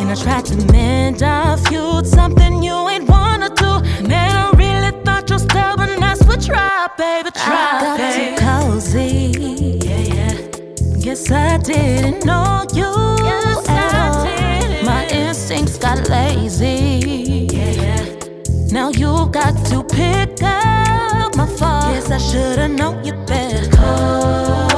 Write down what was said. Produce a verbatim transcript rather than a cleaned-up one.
I tried to mend our feud, something you ain't wanna do. Man, I really thought your stubbornness would try, baby, try, I got baby. Too cozy, yeah, yeah. Guess I didn't know you yes, at I all. Didn't. My instincts got lazy, yeah, yeah. Now you got to pick up my fault. Guess I should've known you better. Oh.